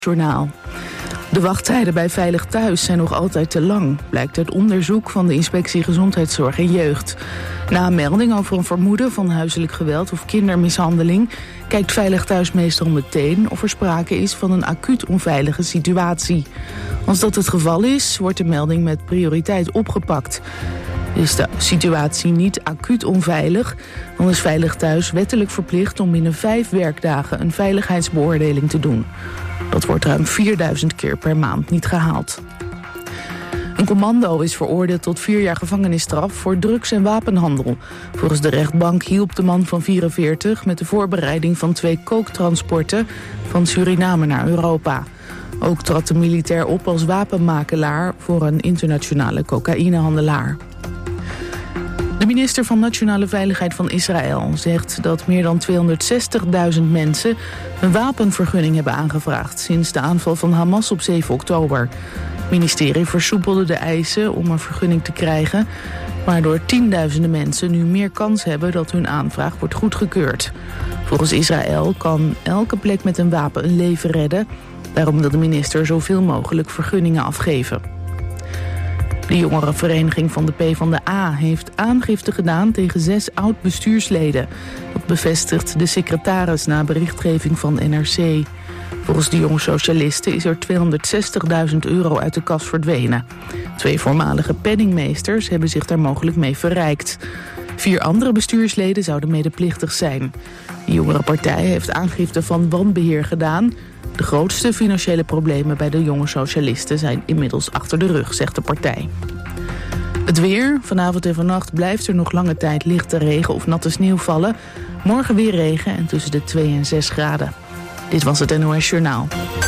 Journaal. De wachttijden bij Veilig Thuis zijn nog altijd te lang, blijkt uit onderzoek van de Inspectie Gezondheidszorg en Jeugd. Na een melding over een vermoeden van huiselijk geweld of kindermishandeling kijkt Veilig Thuis meestal meteen of er sprake is van een acuut onveilige situatie. Als dat het geval is, wordt de melding met prioriteit opgepakt. Is de situatie niet acuut onveilig, dan is Veilig Thuis wettelijk verplicht om binnen 5 werkdagen een veiligheidsbeoordeling te doen. Dat wordt ruim 4000 keer per maand niet gehaald. Een commando is veroordeeld tot 4 jaar gevangenisstraf voor drugs- en wapenhandel. Volgens de rechtbank hielp de man van 44 met de voorbereiding van 2 kooktransporten van Suriname naar Europa. Ook trad de militair op als wapenmakelaar voor een internationale cocaïnehandelaar. De minister van Nationale Veiligheid van Israël zegt dat meer dan 260.000 mensen een wapenvergunning hebben aangevraagd sinds de aanval van Hamas op 7 oktober. Het ministerie versoepelde de eisen om een vergunning te krijgen, waardoor tienduizenden mensen nu meer kans hebben dat hun aanvraag wordt goedgekeurd. Volgens Israël kan elke plek met een wapen een leven redden. Daarom wil de minister zoveel mogelijk vergunningen afgeven. De jongerenvereniging van de PvdA heeft aangifte gedaan tegen 6 oud-bestuursleden. Dat bevestigt de secretaris na berichtgeving van NRC. Volgens de jonge socialisten is er €260.000 uit de kas verdwenen. 2 voormalige penningmeesters hebben zich daar mogelijk mee verrijkt. 4 andere bestuursleden zouden medeplichtig zijn. De jongere partij heeft aangifte van wanbeheer gedaan. De grootste financiële problemen bij de jonge socialisten zijn inmiddels achter de rug, zegt de partij. Het weer. Vanavond en vannacht blijft er nog lange tijd lichte regen of natte sneeuw vallen. Morgen weer regen en tussen de 2 en 6 graden. Dit was het NOS Journaal.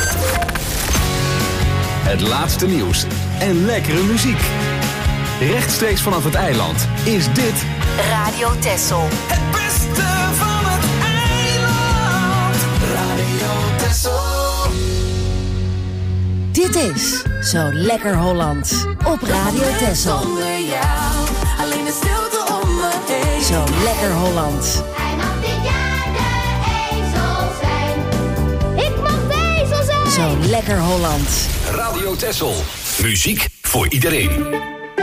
Het laatste nieuws en lekkere muziek. Rechtstreeks vanaf het eiland is dit Radio Texel. Het beste van het eiland. Radio Texel. Dit is Zo Lekker Hollands op Radio Texel. Zonder jou, alleen de stilte om me heen. Zo Lekker Hollands. Hij mag dit jaar de ezel zijn. Ik mag de ezel zijn. Zo Lekker Hollands. Radio Texel. Muziek voor iedereen.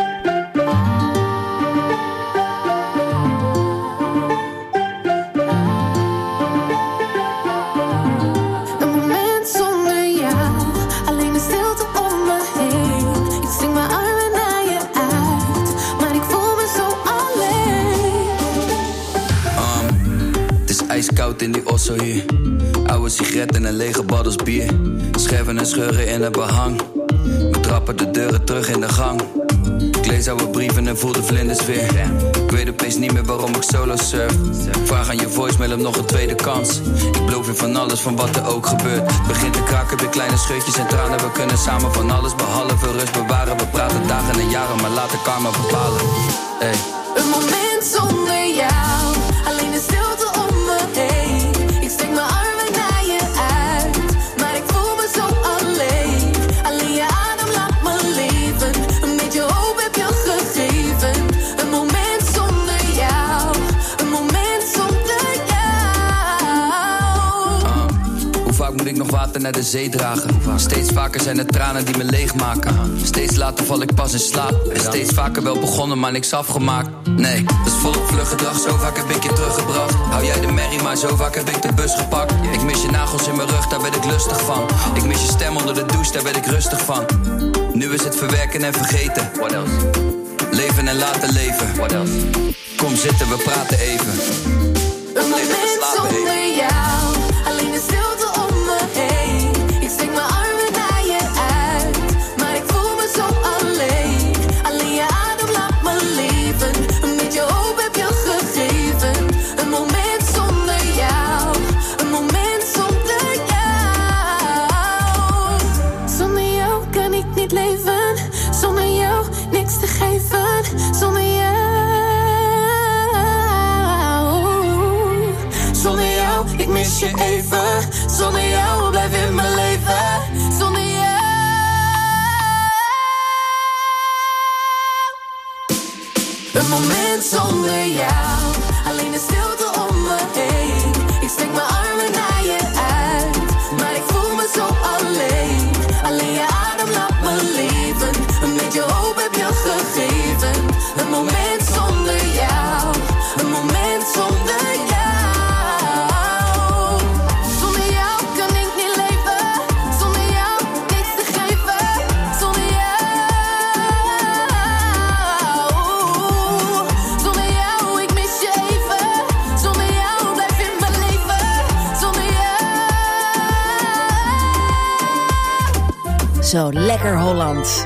Ijskoud in die osso hier. Oude sigaret en een lege baddels bier. Scherven en scheuren in het behang. We trappen de deuren terug in de gang. Ik lees oude brieven en voel de vlinders weer. Ik weet opeens niet meer waarom ik solo surf. Vraag aan je voicemail om nog een tweede kans. Ik beloof je van alles, van wat er ook gebeurt. Begint te kraken, weer kleine scheutjes en tranen. We kunnen samen van alles behalve rust bewaren. We praten dagen en jaren, maar laten karma bepalen. Hey. Een moment zonder jou, alleen de stilte om me heen. Ik steek mijn armen naar je uit, maar ik voel me zo alleen. Alleen je adem laat me leven, een beetje hoop heb je gegeven. Een moment zonder jou, een moment zonder jou. Hoe vaak moet ik nog water naar de zee dragen? Steeds vaker zijn het tranen die me leegmaken. Steeds later val ik pas in slaap. En steeds vaker wel begonnen, maar niks afgemaakt. Nee, dat is volop vlug gedrag. Zo vaak heb ik je teruggebracht. Hou jij de merrie, maar zo vaak heb ik de bus gepakt. Ik mis je nagels in mijn rug, daar ben ik lustig van. Ik mis je stem onder de douche, daar ben ik rustig van. Nu is het verwerken en vergeten. What else? Leven en laten leven. What else? Kom zitten, we praten even. Een moment zonder jou, alleen de stilte om me heen. Ik steek mijn armen naar je uit, maar ik voel me zo alleen. Alleen je adem laat me leven, een beetje hoop heb je gegeven. Een moment zonder jou, een moment zonder jou. Zonder jou kan ik niet leven, zonder jou niks te geven. Zonder jou. Zonder jou, ik mis je even. Zonder jou blijf in mijn leven. Zonder jou. Een moment zonder jou. Alleen de stilte om me heen. Ik steek mijn armen naar je uit, maar ik voel me zo alleen. Zo lekker Hollands.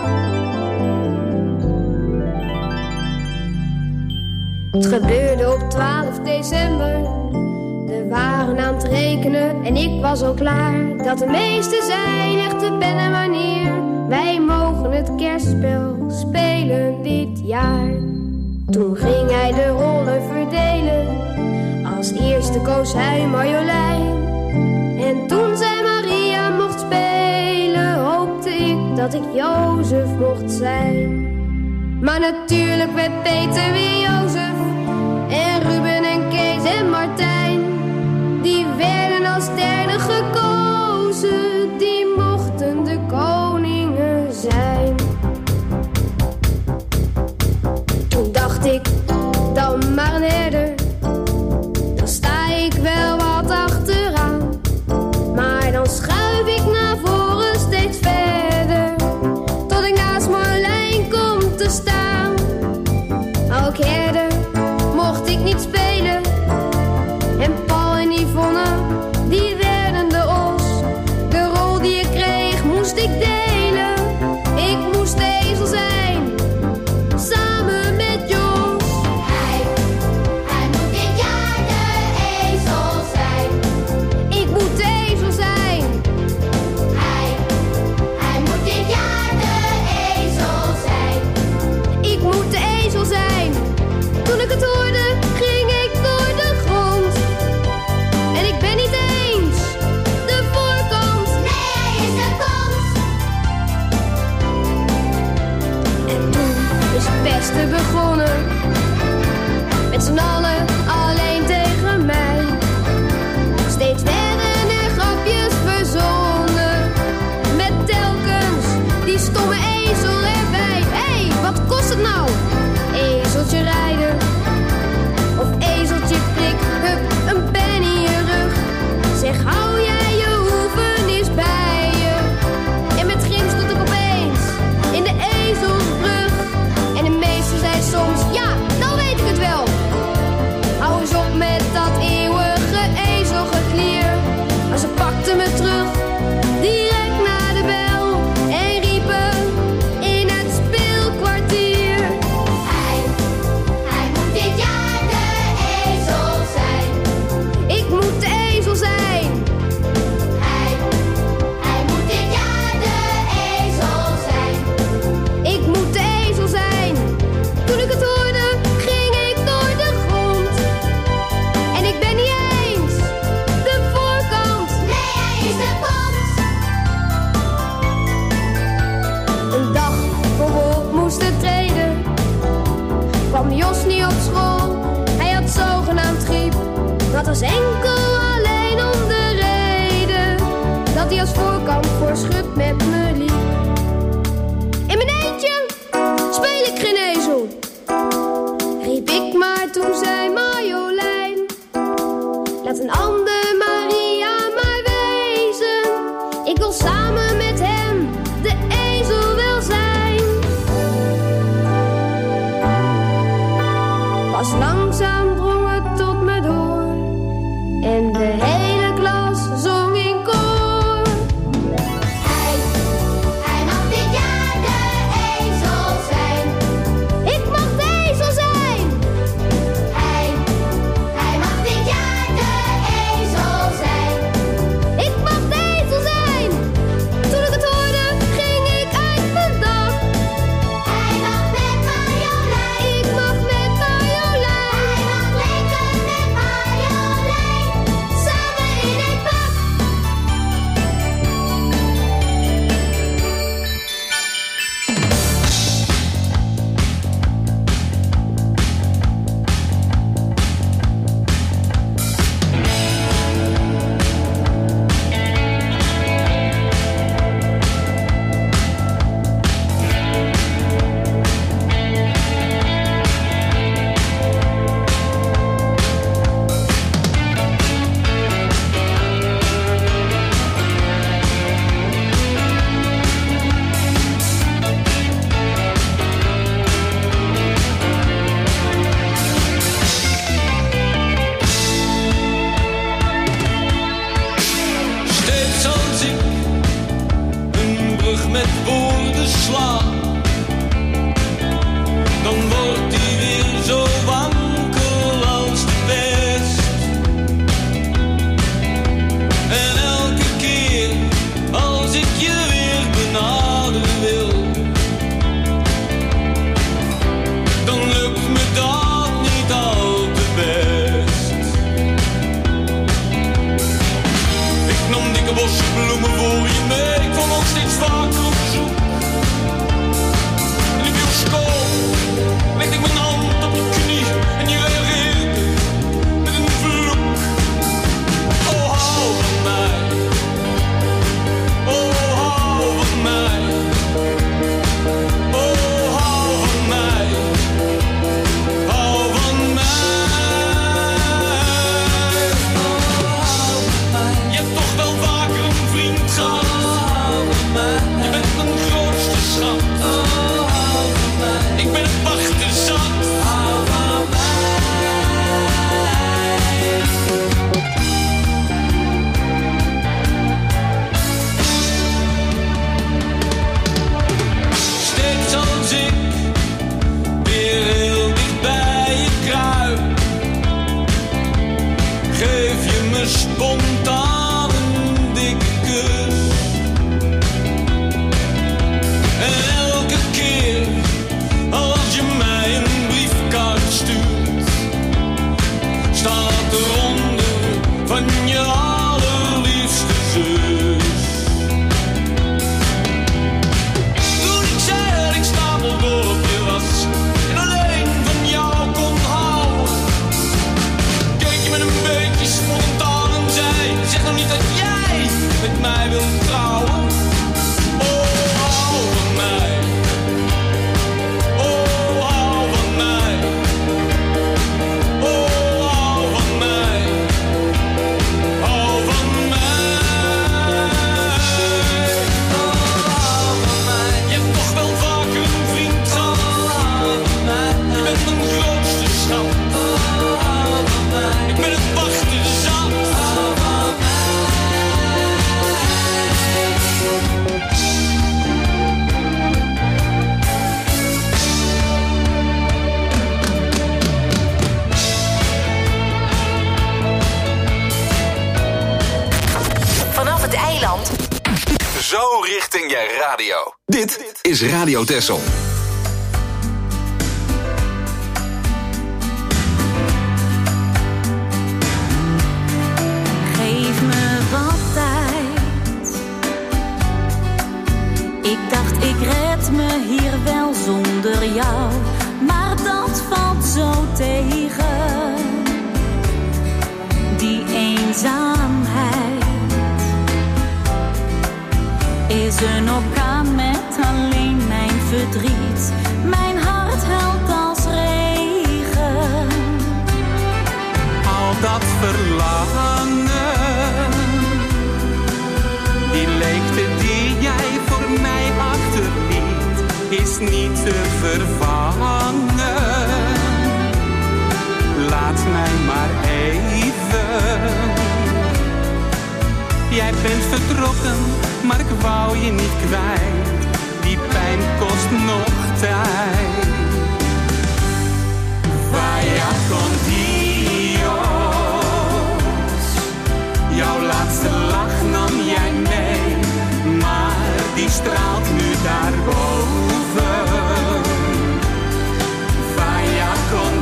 Het gebeurde op 12 december. We waren aan het rekenen en ik was al klaar. Dat de meesten zijn echte pen en wanneer. Wij mogen het kerstspel spelen dit jaar. Toen ging hij de rollen verdelen. Als eerste koos hij Marjolein. En toen zij Maria mocht spelen, hoopte ik dat ik Jozef mocht zijn. Maar natuurlijk werd Peter weer Jozef. En Ruben en Kees en Martijn, die werden als derde gekozen. Die mochten de koningen zijn. Toen dacht ik, dan maar een herder. Dan sta ik wel wat achteraan. Maar dan schuif ik naar voren steeds verder. Tot ik naast Marlijn kom te staan. Ook herder mocht ik niet spelen. En Paul en Yvonne, die werden de os. De rol die ik kreeg moest ik delen. Ik moest de ezel zijn, samen met Jos. Hij moet dit jaar de ezel zijn. Ik moet de ezel zijn. Hij moet dit jaar de ezel zijn. Ik moet de ezel zijn. Toen ik het hoorde, ging ik door de grond. En ik ben niet eens de voorkant. Nee, hij is de kont. En toen is het beste begonnen. Met z'n allen alleen tegen mij. Steeds werden er grapjes verzonnen. Met telkens die stomme ezel erbij. Hé, wat kost het nou? Ezeltje rijden of ezeltje prik. Hup, een pen in je rug. Zeg, hou jij je hoeven eens bij je. En met grim stond ik opeens in de ezelsbrug. En de meester zei soms, ja, dan weet ik het wel. Hou eens op met dat eeuwige ezelgeklier. Maar ze pakten me terug, direct naar de bel. En riepen in het speelkwartier. Hij moet dit jaar de ezel zijn. Ik moet de ezel zijn. Hij moet dit jaar de ezel zijn. Ik moet de ezel zijn. Toen ik het hoorde, ging ik door de grond. En ik ben niet eens de voorkant. Nee, hij is de kont. Een dag voor we op moesten treden, kwam Jos niet op school. Hij had zogenaamd griep. Dat was enkel alleen om de reden dat hij als voorkant voor schut met me liep. In mijn eentje speel ik geen ezel, riep ik, maar toen zei Marjolein: laat een ander Maria maar wezen. Ik wil samen met hem de ezel wel zijn. Pas langzaam drong het tot me door. En de hele klas zong in koor. Zo richting je radio. Dit is Radio Texel. Geef me wat tijd. Ik dacht ik red me hier wel zonder jou, maar dat valt zo tegen. Die eenzaamheid is een orkaan met alleen mijn verdriet. Mijn hart huilt als regen. Al dat verlangen, die leegte die jij voor mij achterliet, is niet te vervangen. Laat mij maar even. Jij bent vertrokken, maar ik wou je niet kwijt. Die pijn kost nog tijd. Vaya con Dios. Jouw laatste lach nam jij mee, maar die straalt nu daarboven. Vaya con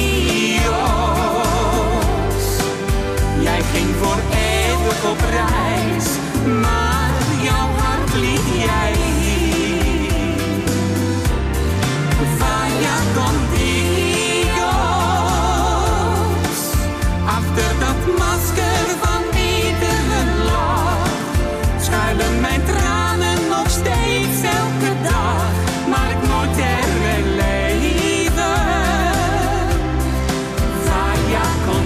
Dios. Jij ging voor eeuwig op reis, maar jouw hart liet jij hier. Vaya con Dios. Achter dat masker van iedere lach schuilen mijn tranen nog steeds elke dag, maar ik moet er weer leven. Vaya con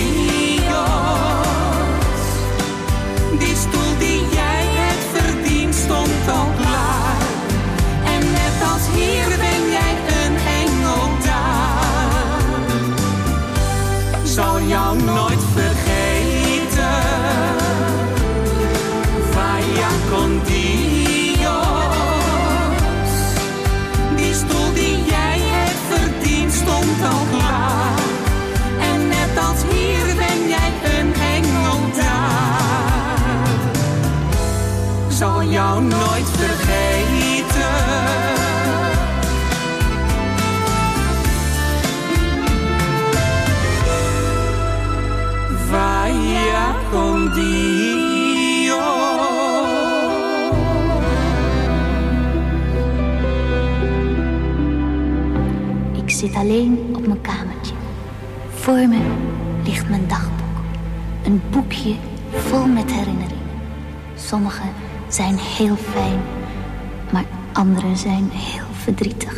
Dios. Die stoel die jij hebt verdiend stond al klaar. En net als hier ben jij een engel daar. Zal jou nooit vergeten. Vaya con Dios. Die stoel die jij hebt verdiend stond al klaar. En net als hier ben jij een engel daar. Zal jou nooit vergeten. Vaya con Dios. Ik zit alleen op mijn kamertje. Voor me ligt mijn dagboek. Een boekje vol met herinneringen. Sommige zijn heel fijn, maar andere zijn heel verdrietig.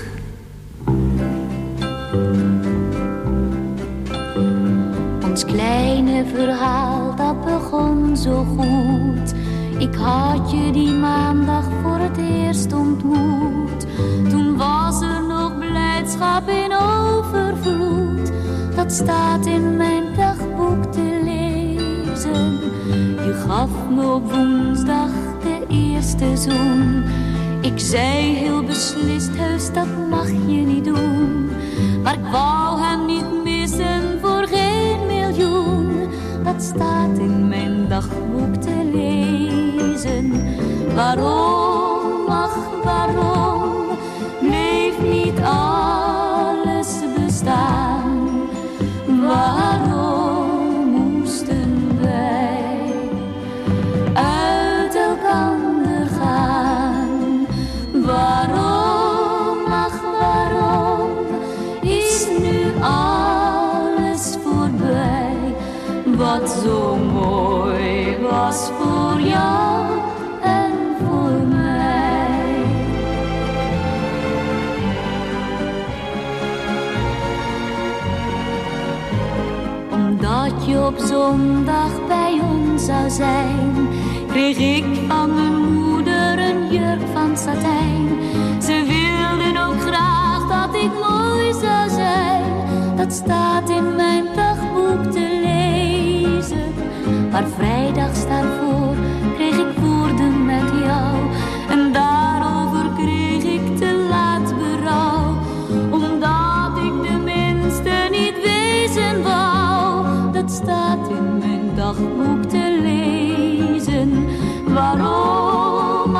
Ons kleine verhaal, dat begon zo goed. Ik had je die maandag voor het eerst ontmoet. Toen was er nog blijdschap in overvloed. Dat staat in mijn dagboek te lezen. Je gaf me op woensdag de eerste zoen. Ik zei heel beslist, heus dat mag je niet doen. Maar ik wou hem niet missen voor geen miljoen. Dat staat in mijn dagboek te lezen. Waarom, ach waarom, bleef niet alles bestaan? Waarom moesten wij uit elkander gaan? Waarom, ach waarom, is nu alles voorbij? Wat zo mooi was voor jou en voor mij. Omdat je op zondag bij ons zou zijn, kreeg ik van mijn moeder een jurk van satijn. Ze wilden ook graag dat ik mooi zou zijn. Dat staat in mijn dagboek te lezen. Maar vrijdags daarvoor kreeg ik woorden met jou. En daarover kreeg ik te laat berouw. Omdat ik de minste niet wezen wou. Dat staat in mijn dagboek te lezen. Waarom?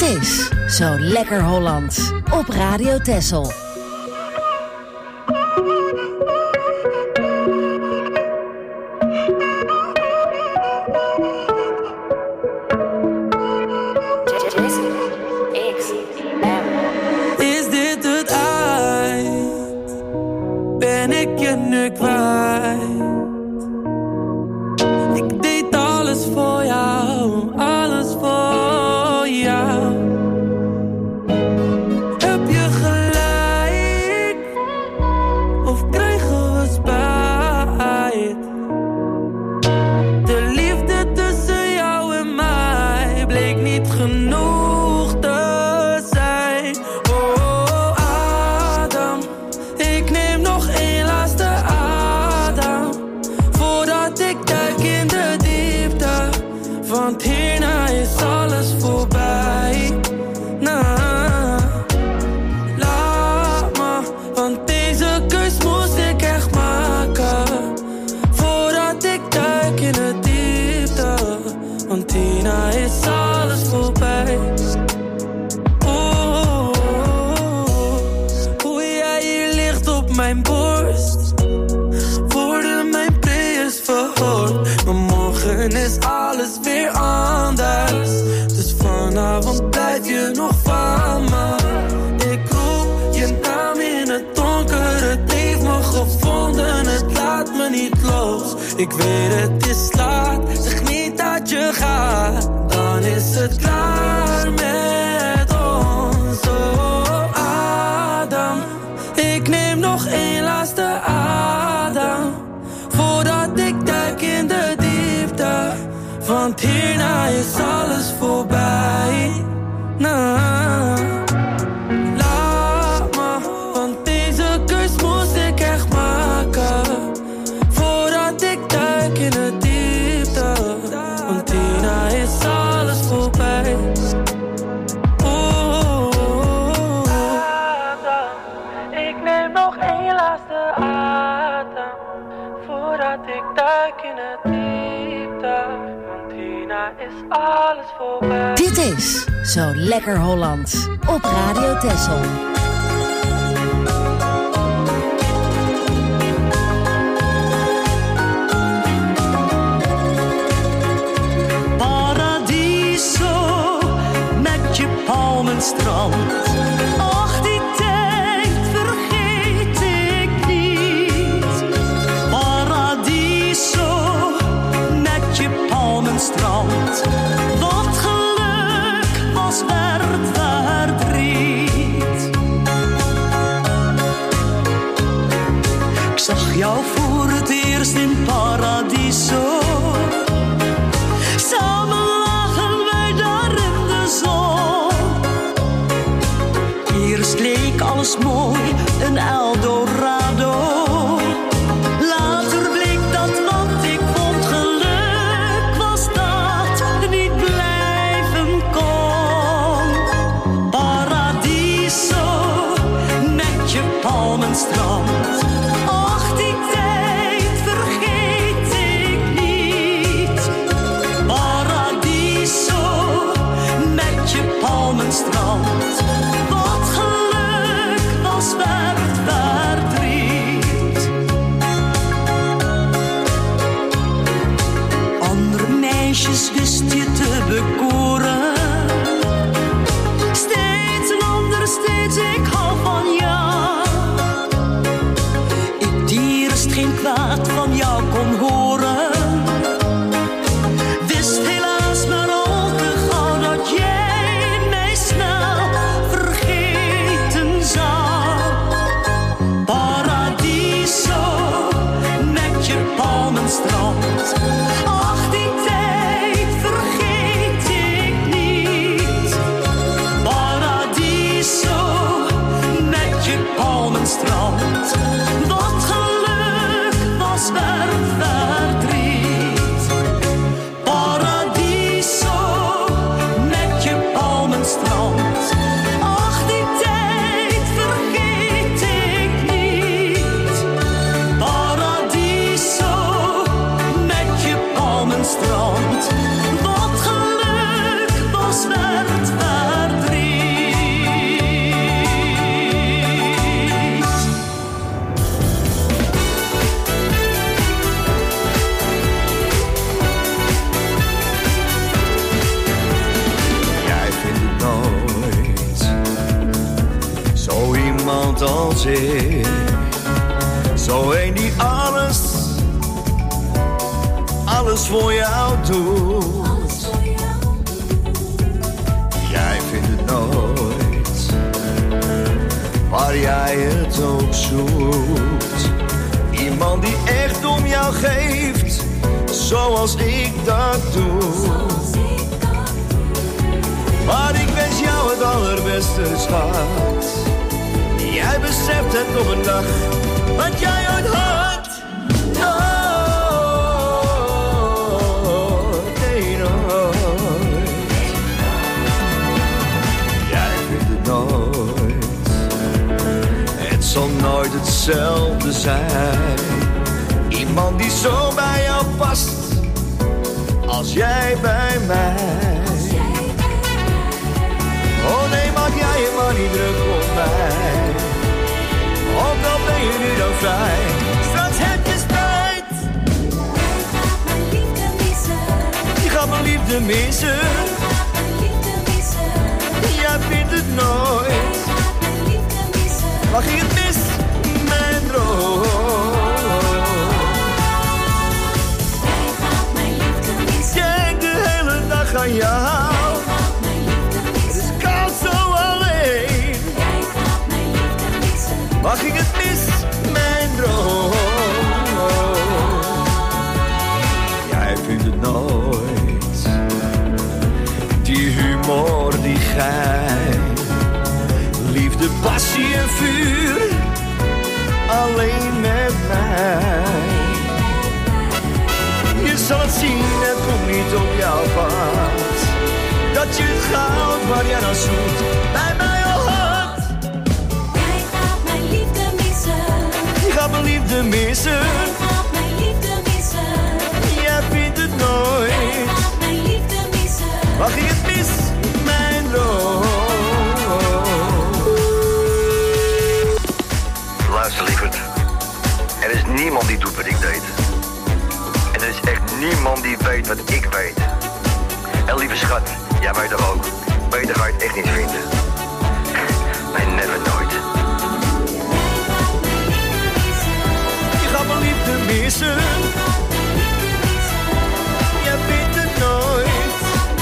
Dit is Zo Lekker Hollands op Radio Texel. Is dit het eind? Ben ik je nu kwijt? Ik deed alles voor jou, alles voor jou. Heb je gelijk? Of krijgen we spijt? De liefde tussen jou en mij bleek niet genoeg te zijn. Oh Adam, ik neem nog één laatste adem voordat ik duik in de diepte, want hierna is alles voorbij. Laat me, want deze keus moest ik echt maken voordat ik duik in de diepte, want hierna is alles voorbij. Hoe jij hier ligt op mijn borst, worden mijn prayers verhoord. Maar morgen is alles weer anders, dus vanavond blijf je nog van me. Ik roep je naam in het donker, het heeft me gevonden, het laat me niet los. Ik weet het is laat, zeg niet dat je gaat, dan is het klaar met ons. Oh Adam, ik neem nog één laatste adem voordat ik duik in de diepte, want hierna is alles voorbij. Laat me, want deze keus moest ik echt maken voordat ik duik in de diepte, want hierna is alles voorbij. Ik neem nog één laatste adem voordat ik duik in het diepte, want hierna is alles voorbij. Dit is Zo Lekker Hollands op Radio Texel. Paradiso met je palmenstrand. Ach, die tijd vergeet ik niet. Paradiso met je palmenstrand. Wat geluk was werd verdriet. Ik zag jou voor het eerst in Paradiso. Samen lagen wij daar in de zon. Eerst leek alles mooi, een Eldorado. Later bleek dat wat ik vond geluk was dat niet blijven kon. Paradiso met je palmenstrand. Ach, die tijd vergeet ik niet. Paradiso met je palmenstrand. Wat geluk was werd verdriet. Andere meisjes wist je te bekoren. Steeds een ander, steeds ik hou van jou. Ik die eerst geen kwaad van jou kon horen. Wist helaas maar al te gauw dat jij mij snel vergeten zou. Paradiso met je palmenstrand. Ach, die tijd vergeet ik niet. Paradiso zoals ik. Zo een die alles voor jou doet. Jij vindt het nooit, waar jij het ook zoekt. Iemand die echt om jou geeft, zoals ik dat doe. Maar ik wens jou het allerbeste, schat. Jij beseft het nog een dag, wat jij ooit had. Nee, nooit. Jij vindt het nooit. Het zal nooit hetzelfde zijn. Iemand die zo bij jou past, als jij bij mij. Oh nee, maak jij je maar niet druk op mij. Ook al ben je nu dan vrij, straks heb je spijt. Je gaat mijn liefde missen. Jij vindt het nooit. Maar ging het mis, mijn droom. Denk de hele dag aan jou. Mag ik het mis, mijn droom? Jij vindt het nooit. Die humor, die gein. Liefde, passie en vuur. Alleen met mij. Je zal het zien, het komt niet op jouw pad. Dat je het goud waar jij naar zoekt, bij mij al had. Mijn liefde missen. Mijn liefde missen. Jij vindt het nooit. Jij gaat mijn liefde missen. Mag ik het mis, mijn droom? Luister lieverd. Er is niemand die doet wat ik deed. En er is echt niemand die weet wat ik weet. En lieve schat, jij weet er ook. Beter ga je het echt niet vinden. Nee, never nooit. Mijn liefde missen. Jij vindt het nooit.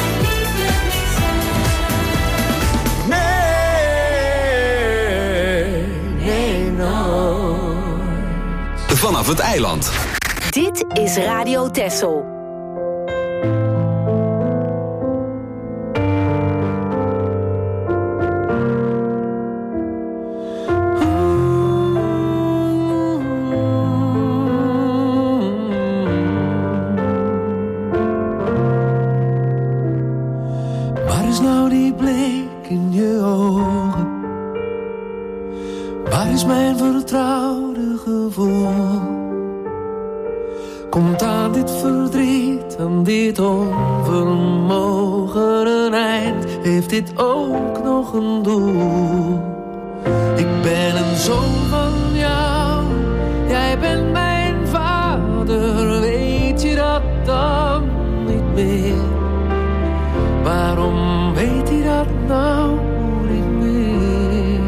Nee, nooit. Vanaf het eiland. Dit is Radio Texel. Komt aan dit verdriet, aan dit onvermogen een eind, heeft dit ook nog een doel. Ik ben een zoon van jou, jij bent mijn vader, weet je dat dan niet meer? Waarom weet hij dat nou niet meer?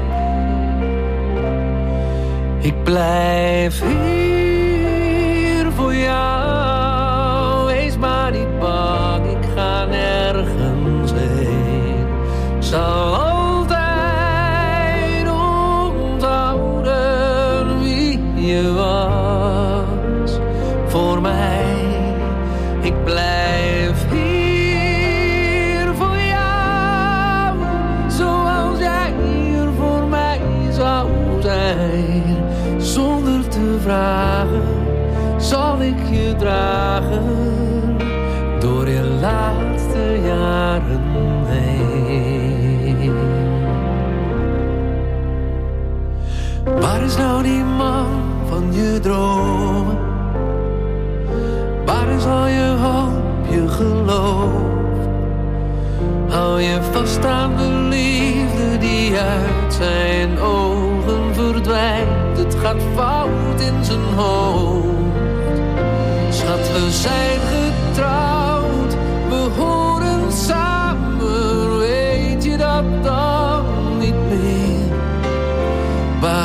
Ik blijf hier voor jou, wees maar niet bang, ik ga nergens heen. Zal altijd onthouden wie je was voor mij. Ik blijf hier voor jou, zoals jij hier voor mij zou zijn. Zonder te vragen zal ik je dragen door je laatste jaren heen. Waar is nou die man van je dromen? Waar is al je hoop, je geloof? Hou je vast aan de liefde die uit zijn ogen verdwijnt. Het gaat fout in zijn hoofd. Schat, we zijn getrouwd, we horen samen. Weet je dat dan niet meer?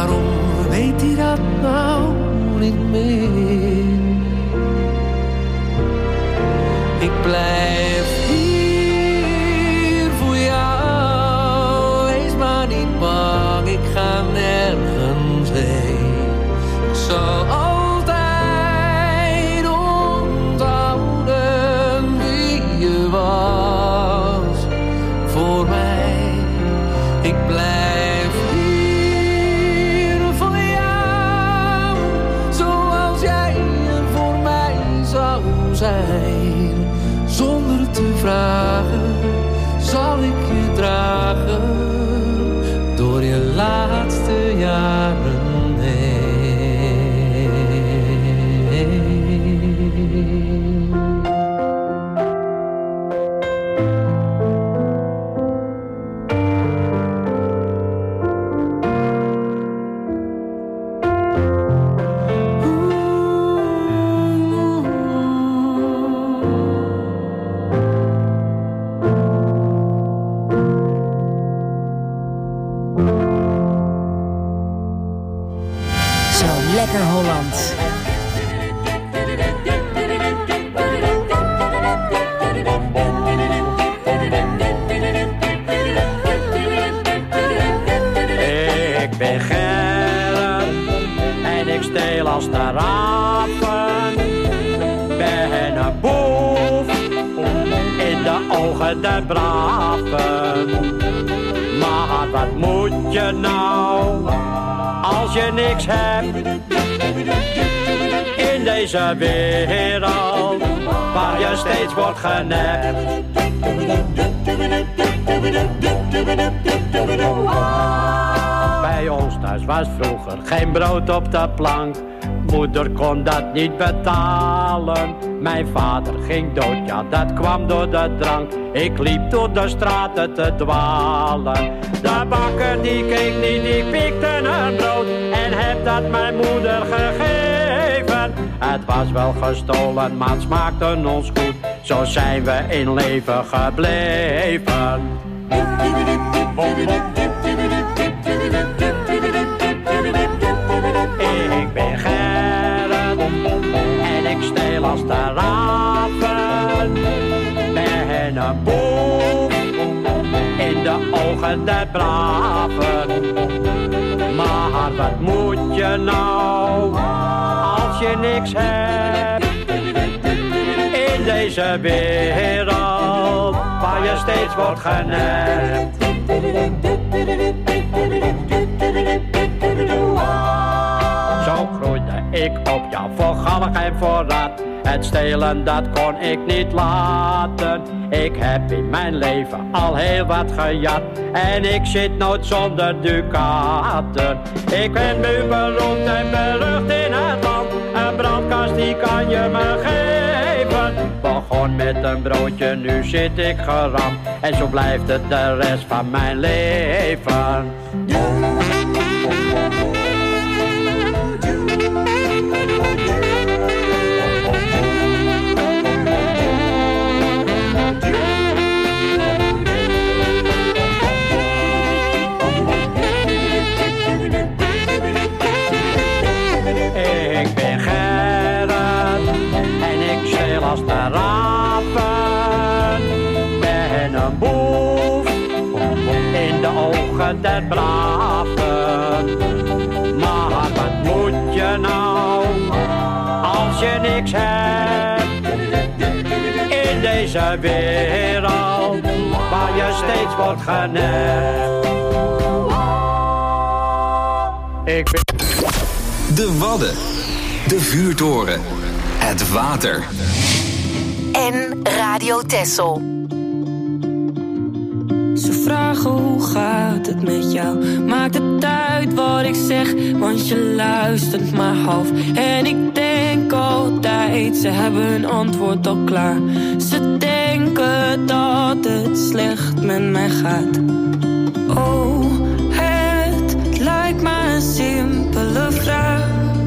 als de raven. Ben een boef in de ogen der braven. Maar wat moet je nou als je niks hebt in deze wereld waar je steeds wordt genept? Bij ons thuis was vroeger geen brood op de plank. Moeder kon dat niet betalen. Mijn vader ging dood, ja dat kwam door de drank. Ik liep door de straten te dwalen. De bakker die keek niet, die pikte een brood en heb dat mijn moeder gegeven. Het was wel gestolen, maar het smaakte ons goed. Zo zijn we in leven gebleven. Ik ben Gerrit en ik steel als de raven. Ben een boef in de ogen der braven. Maar wat moet je nou als je niks hebt in deze wereld waar je steeds wordt genept? Zo groeide ik op, ja, voor galg en voor rat. Het stelen, dat kon ik niet laten. Ik heb in mijn leven al heel wat gejat. En ik zit nooit zonder ducaten. Ik ben nu beroemd en berucht in het land. Een brandkast, die kan je me geven. Begon met een broodje, nu zit ik geramd. En zo blijft het de rest van mijn leven. Ik ben Gerrit en ik steel als de raven. Ben een boef in de ogen der braven. Maar wat moet je nou als je niks hebt in deze wereld waar je steeds wordt genept? Ik ben... De Wadden, de vuurtoren, het water. En Radio Texel. Ze vragen hoe gaat het met jou? Maakt het uit wat ik zeg, want je luistert maar half. En ik denk altijd, ze hebben hun antwoord al klaar. Ze denken dat het slecht met mij gaat. Oh, het lijkt me een simpele vraag.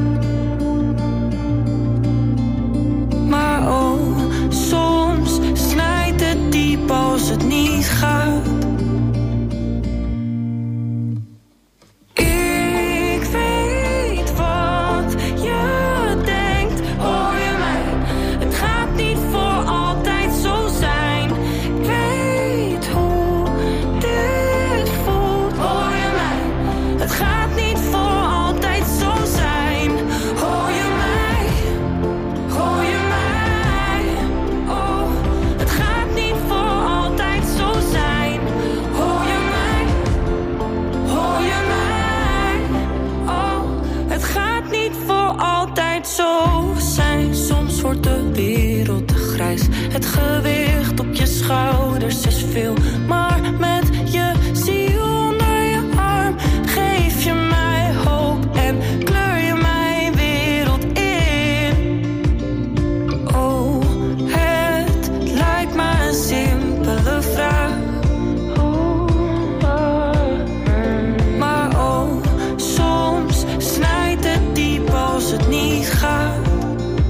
Maar oh, soms snijdt het diep als het niet gaat. Ik weet wat je denkt, hoor je mij? Het gaat niet voor altijd zo zijn. Ik weet hoe dit voelt, hoor je mij? Het gaat niet voor altijd zo zijn. Hoor je mij? Hoor je mij? Oh, het gaat niet voor altijd zo zijn. Hoor je mij? Hoor je mij? Oh, het gaat niet voor altijd zo zijn. Soms wordt de wereld te grijs. Het gewicht op je schouders is veel. Maar met je ziel onder je arm geef je mij hoop en kleur je mijn wereld in. Oh, het lijkt me een simpele vraag. Maar oh, soms snijdt het diep als het niet gaat.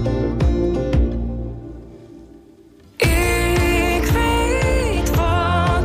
Ik weet wat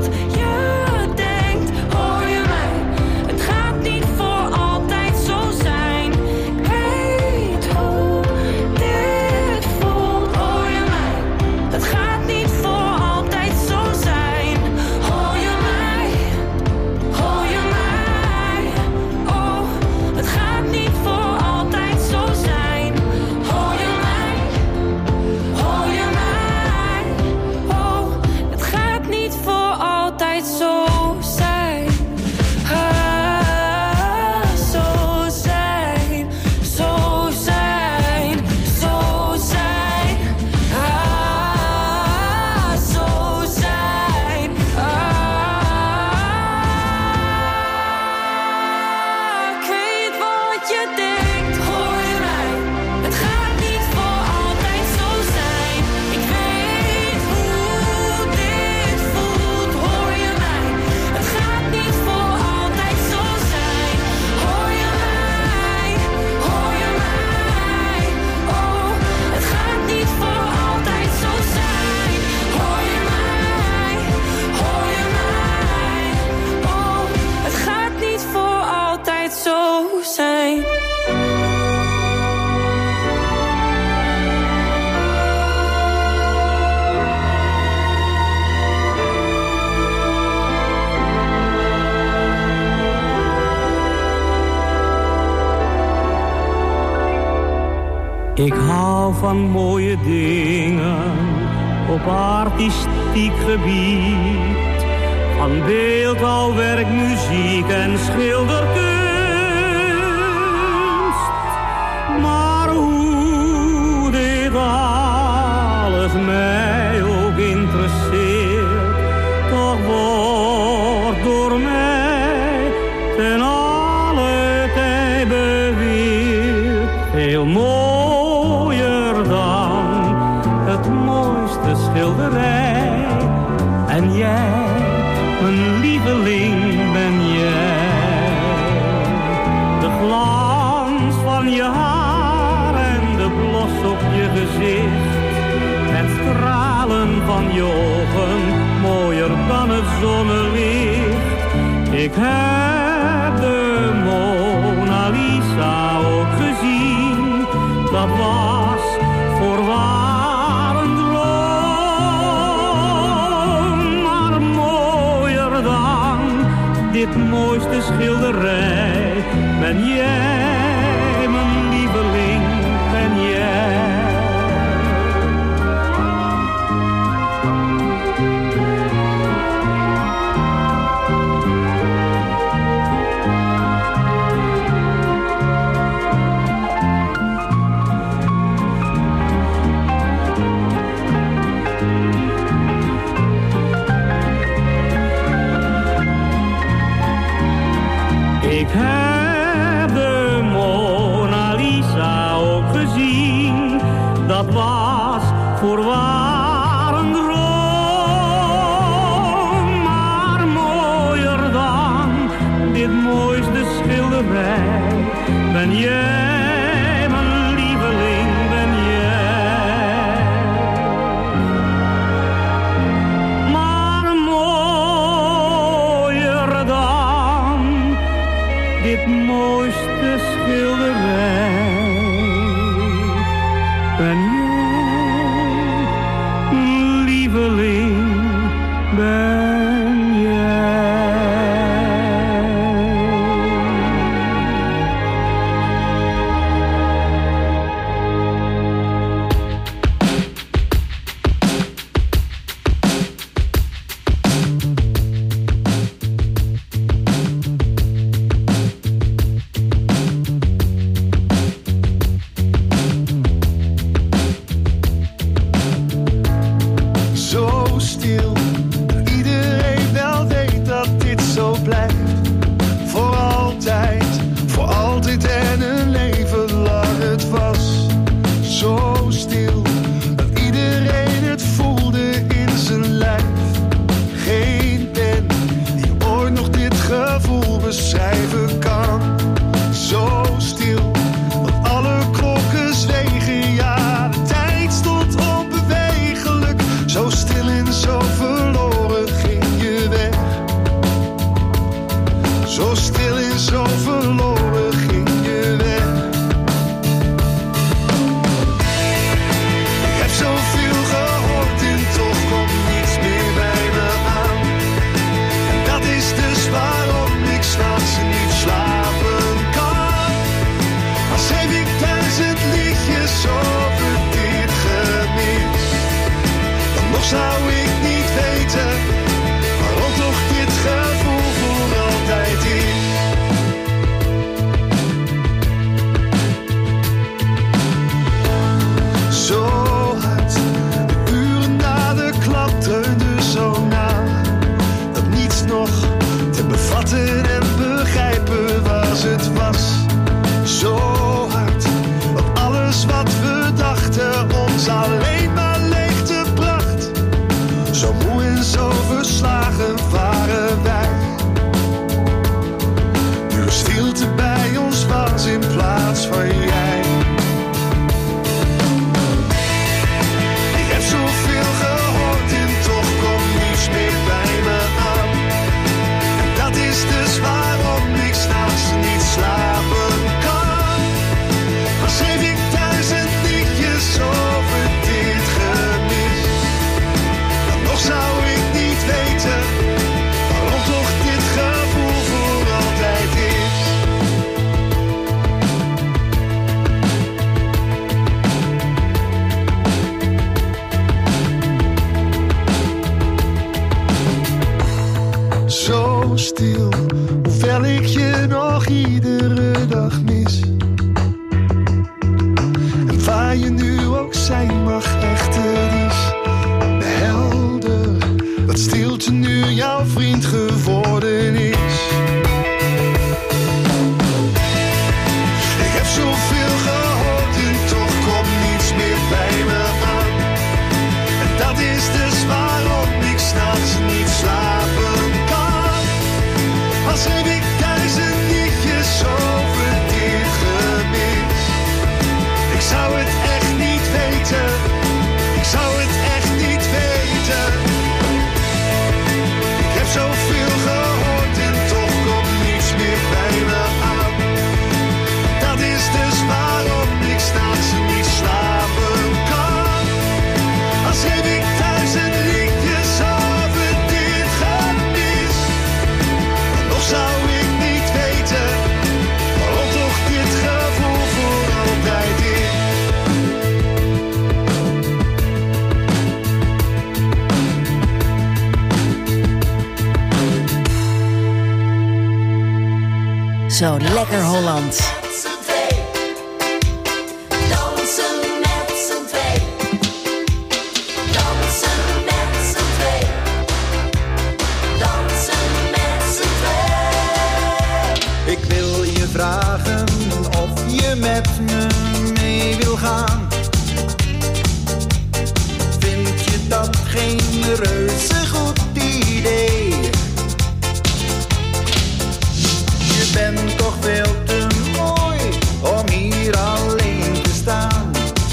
Ik hou van mooie dingen op artistiek gebied, van beeldhouwwerk, muziek en schilderkunst. Maar hoe dit alles mij ook interesseert, toch wordt door mij ten alle tijde beweerd veel mooier dan het mooiste schilderij. En jij, mijn lieveling, ben jij. De glans van je haar en de blos op je gezicht, het stralen van je ogen, mooier dan het zonnelicht. Ik heb de Mona Lisa ook gezien, dat was voorwaar een droom. Maar mooier dan dit mooiste schilderij ben jij, mijn lieveling, ben jij. Ik heb de Mona Lisa ook gezien, dat was voorwaar een droom. Maar mooier dan dit mooiste schilderij ben jij, mijn lieveling, ben jij. Maar mooier dan dit mooiste schilderij ben jij, lieveling, ben jij. Zou ik niet weten zo stil, hoewel ik je nog iedere dag mis. En waar je nu ook zijn mag, echt, het is helder dat stilte nu jouw vriend geworden is. Ik heb zoveel gehoord en toch komt niets meer bij me aan. En dat is dus waarom ik 's nachts niet slapen kan. Als heb ik 1000 liedjes over dit gemis. Ik zou het echt niet weten. Ik zou het echt niet weten. Ik heb zoveel gehoord en toch komt niets meer bij me aan. Dat is dus waarom ik 's nachts niet slapen kan. Als heb ik 1000 liedjes over dit gemis. Nog zou ik niet weten waarom toch dit gevoel voor altijd is. Zo lekker Holland. Dansen met z'n twee. Dansen met z'n twee. Dansen met z'n twee. Ik wil je vragen of je met me mee wil gaan. Vind je dat geen reuze goed idee? Je bent toch veel te mooi om hier alleen te staan.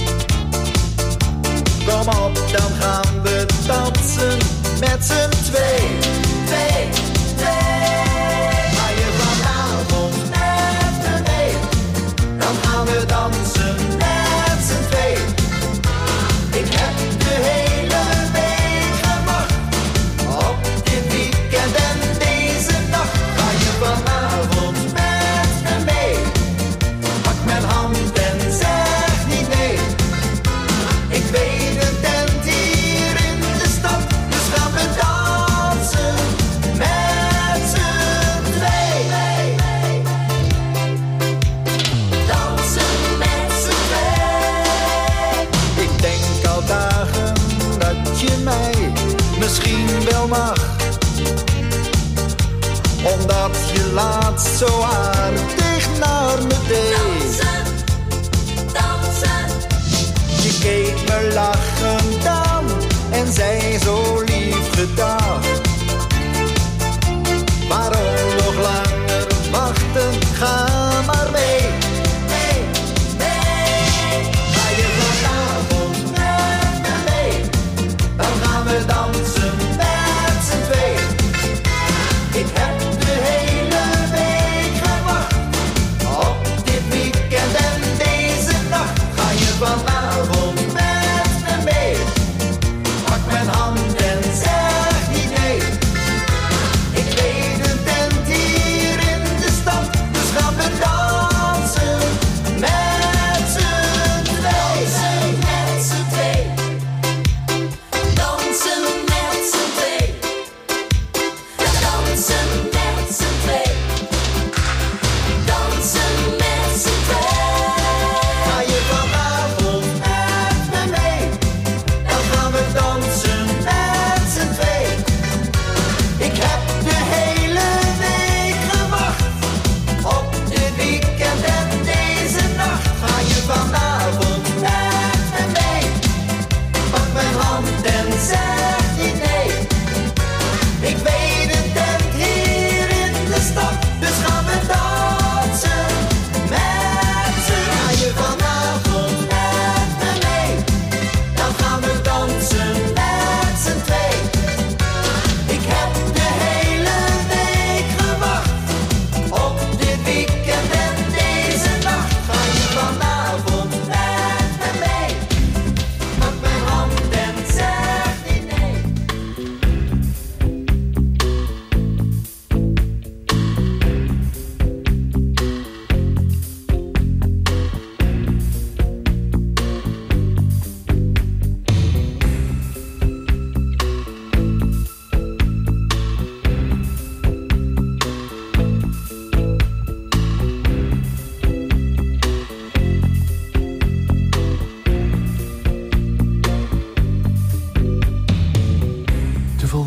Kom op, dan gaan we dansen met z'n twee. Twee, twee. Ga je vanavond met me mee? Dan gaan we dansen met z'n twee. Ik heb de hele week gewacht op dit weekend en deze nacht. Ga je vanavond met me mee? Pak mijn hand en zeg niet nee. Ik weet een tent hier in de stad, dus gaan we dansen met z'n twee. Dansen met z'n twee. Ik denk al dagen dat je mij misschien wel mag, omdat je laatst zo aardig naar me deed. Dansen, dansen. Je keek me lachend aan en zei zo lief gedag. Waarom nog langer wachten? Ga maar mee. Mee, mee. Ga je vanavond met me mee? Dan gaan we dansen met z'n twee. Ik heb de hele week gewacht op dit weekend en deze nacht. Ga je vanavond met me mee? Pak mijn hand en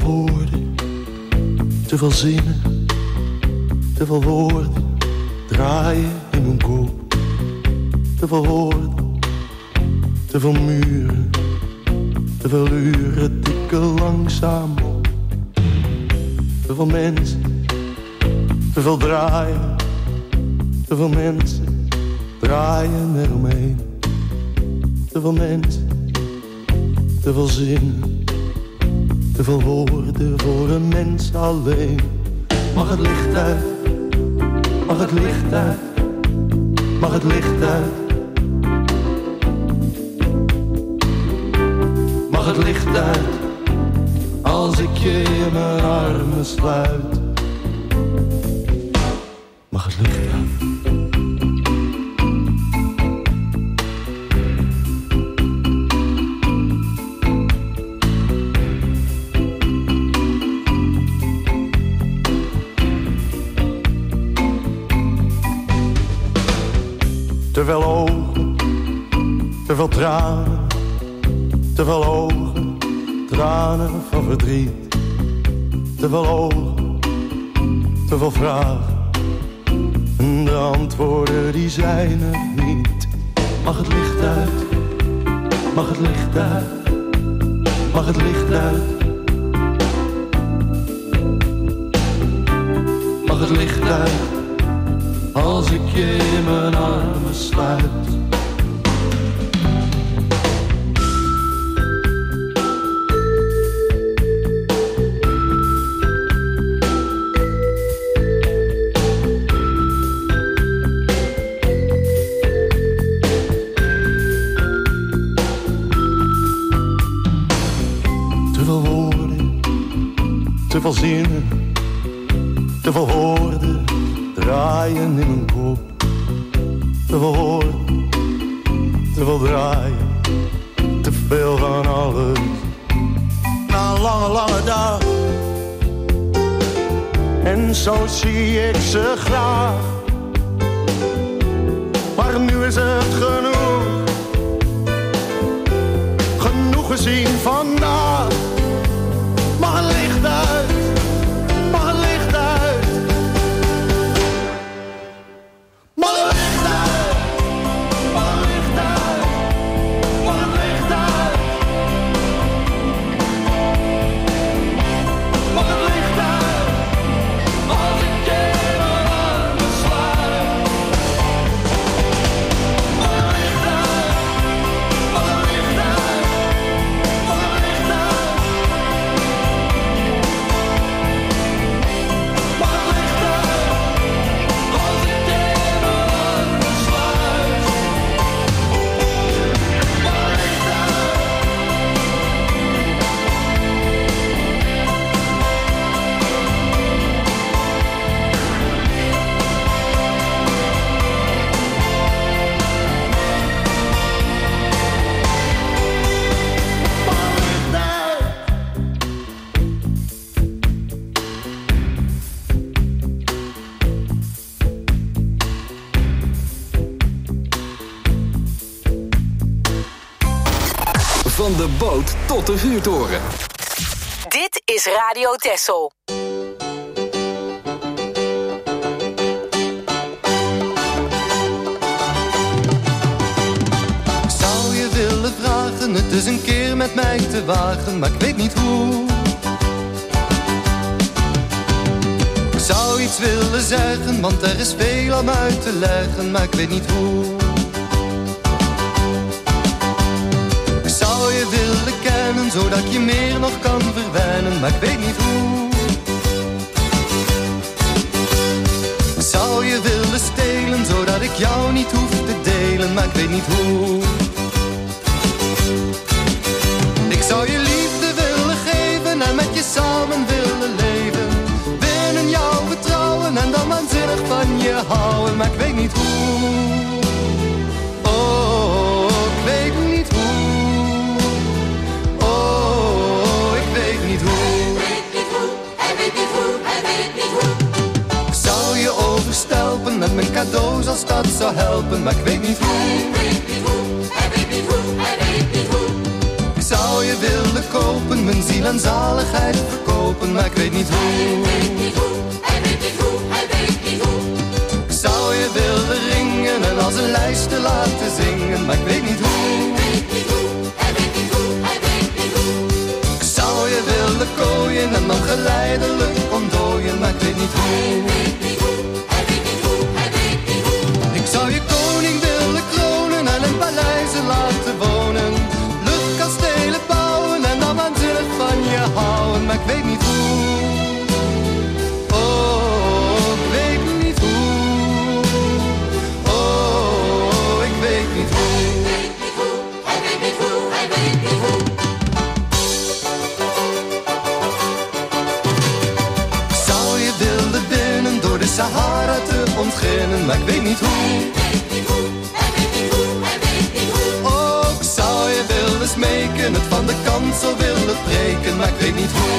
woorden, te veel zinnen, te veel woorden draaien in mijn kop. Te veel woorden, te veel muren, te veel uren tikken langzaam op. Te veel mensen, te veel draaien, te veel mensen draaien eromheen. Te veel mensen, te veel zinnen, te veel woorden voor een mens alleen. Mag het licht uit, mag het licht uit, mag het licht uit. Mag het licht uit, als ik je in mijn armen sluit. Mag het licht uit. Te veel ogen, te veel tranen, te veel ogen, tranen van verdriet. Te veel ogen, te veel vragen, en de antwoorden die zijn er niet. Mag het licht uit, mag het licht uit, mag het licht uit. Mag het licht uit, als ik je in mijn armen sluit. Te veel woorden, te veel zinnen, te veel woorden draaien in mijn kop. Te veel woorden, te veel draaien, te veel van alles. Na een lange, lange dag, en zo zie ik ze graag. Maar nu is het genoeg, genoeg gezien vandaag. Mag het licht uit, mag het licht uit. Mag het licht uit, mag het licht uit, mag het licht uit. Mag het licht uit, als ik je in mijn armen sluit. Mag het licht uit, mag het licht uit, mag het licht uit. Van de boot tot de vuurtoren. Dit is Radio Texel. Ik zou je willen vragen het eens een keer met mij te wagen, maar ik weet niet hoe. Ik zou iets willen zeggen, want er is veel om uit te leggen, maar ik weet niet hoe. Je willen kennen, zodat ik je meer nog kan verwennen, maar ik weet niet hoe. Zou je willen stelen, zodat ik jou niet hoef te delen, maar ik weet niet hoe. Ik zou je liefde willen geven en met je samen willen leven, binnen jouw vertrouwen en dan waanzinnig van je houden, maar ik weet niet hoe. Oh, ik weet niet hoe. Overstelpen met mijn cadeaus als dat zou helpen, maar ik weet niet hoe. Hij weet niet hoe, hij weet niet hoe, hij weet niet hoe. Ik zou je willen kopen, mijn ziel en zaligheid verkopen, maar ik weet niet hoe. Hij weet niet hoe, hij weet niet hoe, hij weet niet hoe. Ik zou je willen ringen en als een lijstje laten zingen, maar ik weet niet hoe. Hij weet niet hoe, hij weet niet hoe, hij weet niet hoe. Ik zou je willen kooien en dan geleidelijk ontdooien, maar ik weet niet hoe. Hij weet niet hoe, hij weet niet hoe, hij weet niet hoe. Ik zou je koning willen kronen en in paleizen laten wonen, luchtkastelen bouwen en dan waanzinnig van je houden, maar ik weet niet hoe. Oh, ik weet niet hoe. Oh, ik weet niet hoe. Hij weet niet hoe, hij weet niet hoe. Ik zou je willen binnen door de Sahara te ontginnen, maar ik weet niet hoe. Oh, ik zou je willen smeken, het van de kansel willen breken, maar ik weet niet hoe.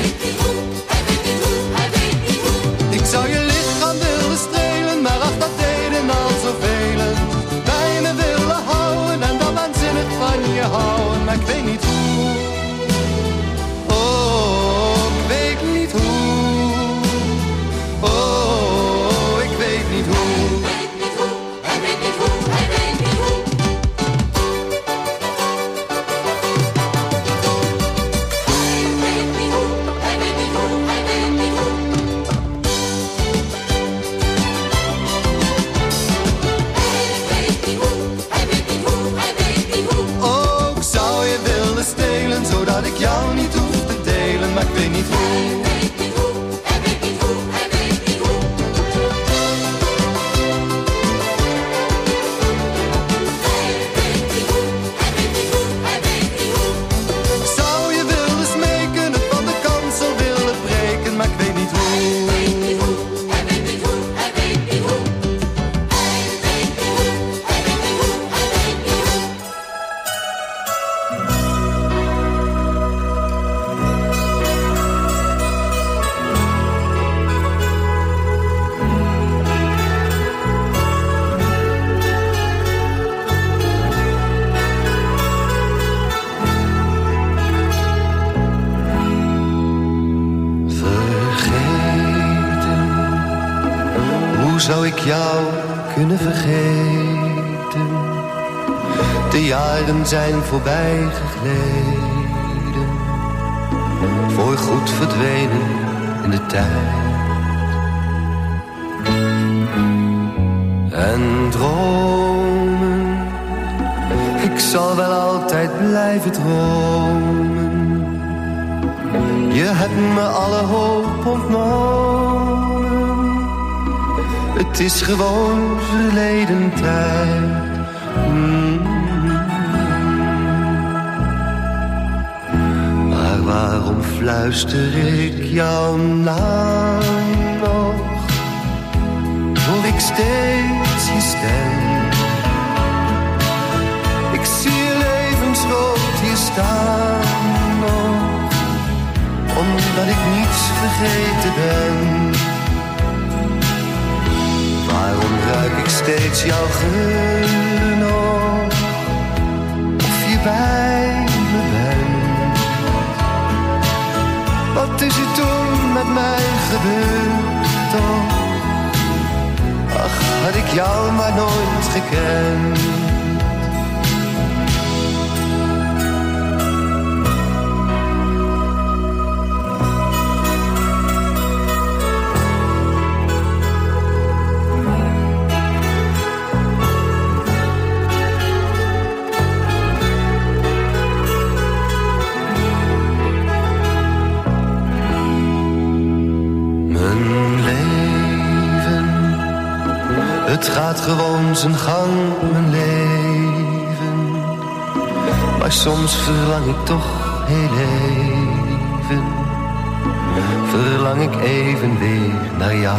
Ik zou je lichaam willen strelen, maar ach, dat deden al zoveel. Bij me willen houden en dan waanzinnig van je houden, maar ik weet niet hoe. Oh, ik weet niet hoe. Oh, ik weet niet hoe. Hij weet niet hoe, hij weet niet hoe. Oh, ik zou je willen stelen, zodat ik jou niet hoef te delen, maar ik weet niet hoe. Ik zou je willen smeken, het van de kansel willen breken, maar ik weet niet hoe. Hoe zou ik jou kunnen vergeten? De jaren zijn voorbij gegleden, voor goed verdwenen in de tijd. En dromen, ik zal wel altijd blijven dromen. Je hebt me alle hoop ontnomen. Het is gewoon verleden tijd. Maar waarom fluister ik jouw naam nog? Hoor ik steeds je stem. Ik zie je levensgroot hier staan nog, omdat ik niets vergeten ben. Waarom ruik ik steeds jouw geur nog, of je bij me bent? Wat is er toen met mij gebeurd toch? Ach, had ik jou maar nooit gekend. Het gaat gewoon zijn gang, mijn leven. Maar soms verlang ik toch heel even. Verlang ik even weer naar jou.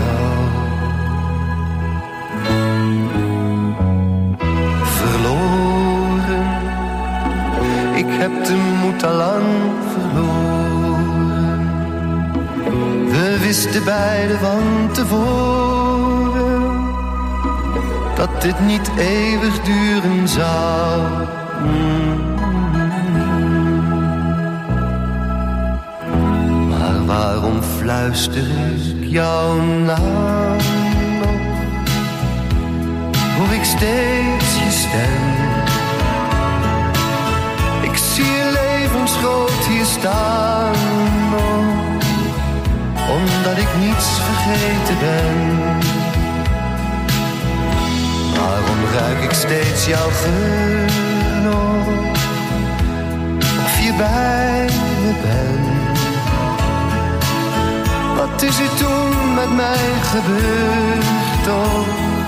Verloren, ik heb de moed al lang verloren. We wisten beiden van tevoren dat dit niet eeuwig duren zou. Waarom fluister ik jouw naam nog? Hoor ik steeds je stem. Ik zie je levensgroot hier staan nog, omdat ik niets vergeten ben. Waarom ruik ik steeds jouw geur nog, of je bij me bent? Wat is er toen met mij gebeurd toch?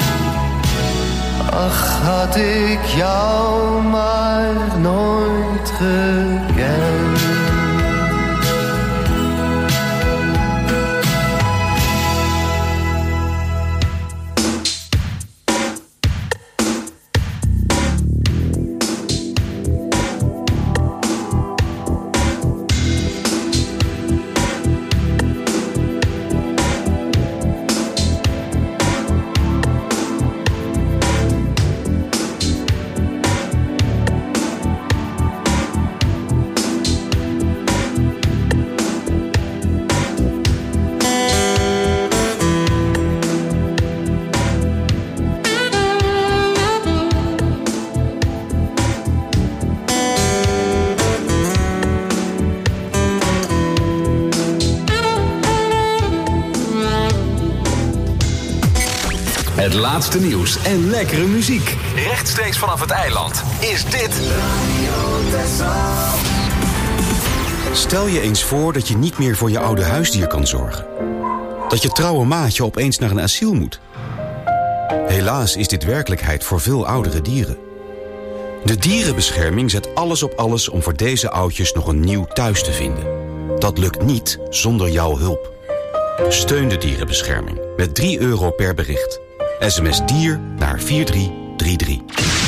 Ach, had ik jou maar nooit gekend. Het laatste nieuws en lekkere muziek. Rechtstreeks vanaf het eiland is dit Stel je eens voor dat je niet meer voor je oude huisdier kan zorgen. Dat je trouwe maatje opeens naar een asiel moet. Helaas is dit werkelijkheid voor veel oudere dieren. De dierenbescherming zet alles op alles om voor deze oudjes nog een nieuw thuis te vinden. Dat lukt niet zonder jouw hulp. Steun de dierenbescherming met €3 per bericht. SMS dier naar 4333.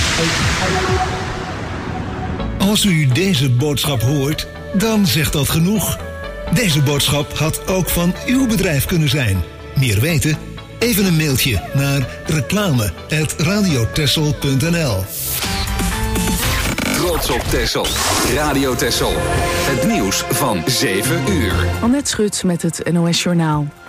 Als u deze boodschap hoort, dan zegt dat genoeg. Deze boodschap had ook van uw bedrijf kunnen zijn. Meer weten? Even een mailtje naar reclame@radiotessel.nl. Trots op Texel. Radio Texel. Het nieuws van 7 uur. Annette Schut met het NOS Journaal.